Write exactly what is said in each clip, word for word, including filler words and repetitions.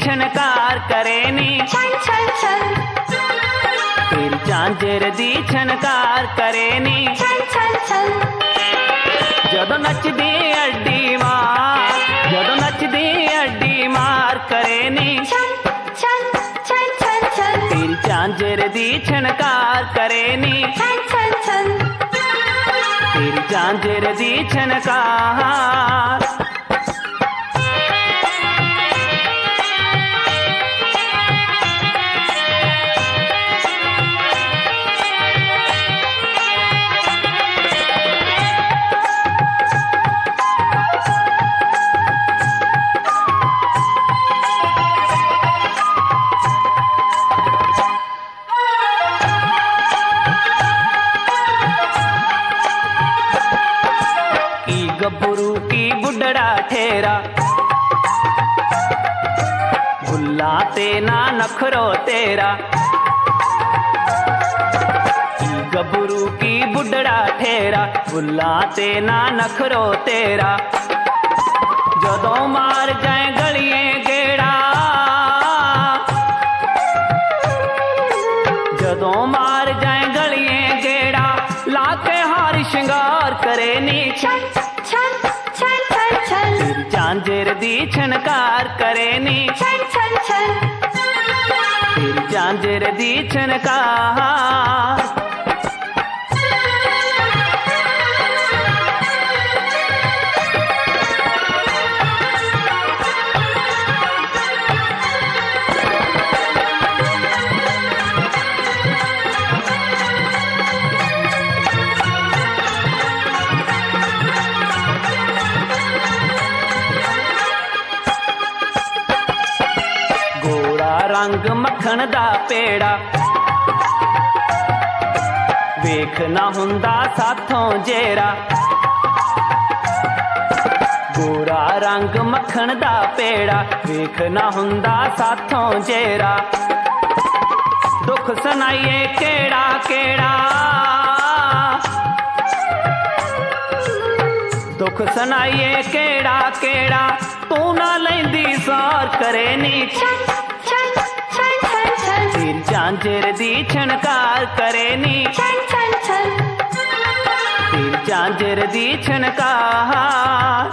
छनकार करे नी छन छन छन तेरी झांझर दी छनकार करे नी छन छन छन जदों नचदी अड्डी मार जदों नचदी अड्डी मार करे नी छन छन छन छन छन तेरी झांझर दी छनकार करे नी छन छन छन तेरी झांझर दी छनकार गब्बरू की बुढ़ड़ा ठेरा भुल्ला ते ना नखरो तेरा गब्बरू की बुढ़ड़ा ठेरा भुल्ला ते ना नखरो तेरा जदों मार जाए गलिए गेड़ा जदों मार जाए गलिए गेड़ा लाके हार श्रृंगार करे नी छन छन छन छन छन तेरी झांझर दी छनकार करे नी छन छन छन तेरी झांझर दी छनकार रंग मक्खन दा पेड़ा वेख ना हुंदा साथों जेरा गोरा रंग मक्खन दा पेड़ा वेख ना हुंदा साथों जेरा दुख सुनाइए केड़ा केड़ा दुख सुनाइए केड़ा केड़ा तू ना लैंदी सार करे नी तेरी झांझर दी छनकार करे नी छन छन छन तेरी झांझर दी छनकार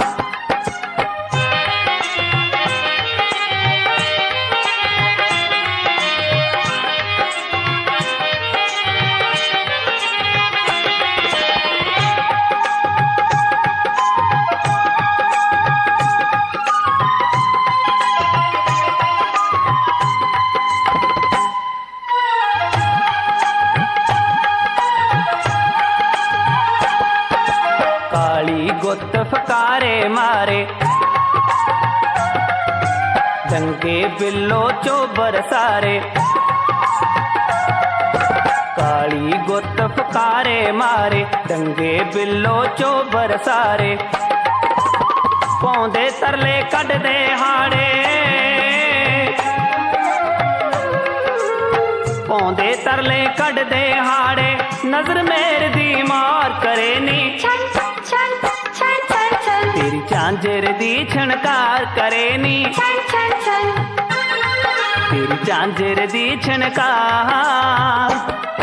गुत्त फकारे मारे दंगे बिल्लो चोबर सारे काली गुत्त फकारे मारे दंगे बिल्लो चोबर सारे पौंदे तरले कढ़ दे हाड़े पौंदे तरले कढ़ दे हाड़े नजर मेर दी मार करे नी छन छन छन छन छन तेरी झांझर दी छनकार करे नी छन छन छन तेरी झांझर दी छनकार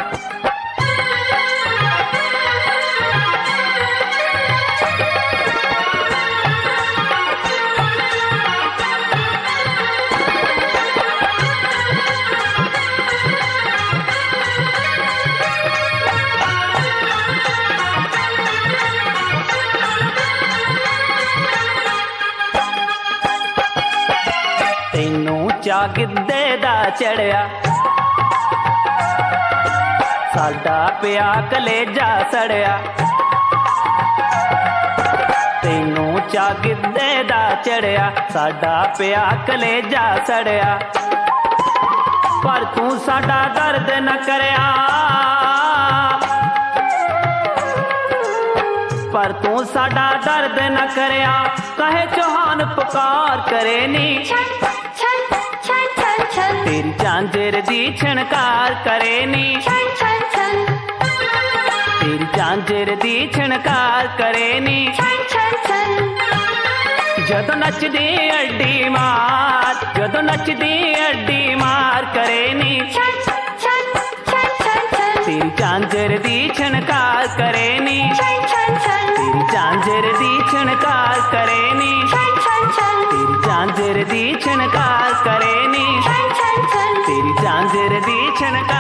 चा गिद्धे दा चढ़िया साडा पिया कलेजा सड़िया तैनू चा गिद्धे दा चढ़िया साडा पिया कलेजा सड़िया पर तू साडा दर्द न करया पर तू साडा दर्द न करया कहे चौहान पुकार करे नी तेरी झांझर दी छनकार करे नी तेरी झांझर दी छनकार करे नी ਜਦੋਂ ਨੱਚਦੀ ਅੱਡੀ ਮਾਰ ਜਦੋਂ ਨੱਚਦੀ ਅੱਡੀ ਮਾਰ ਕਰੇ ਨੀ छन छन छन छन छन तेरी झांझर दी छणकार करे नी छन छन छन तेरी झांझर दी छणकार करे नी छन छन छन तेरी झांझर दी छणकार करे नी छन छन छन तेरी झांझर दी छणकार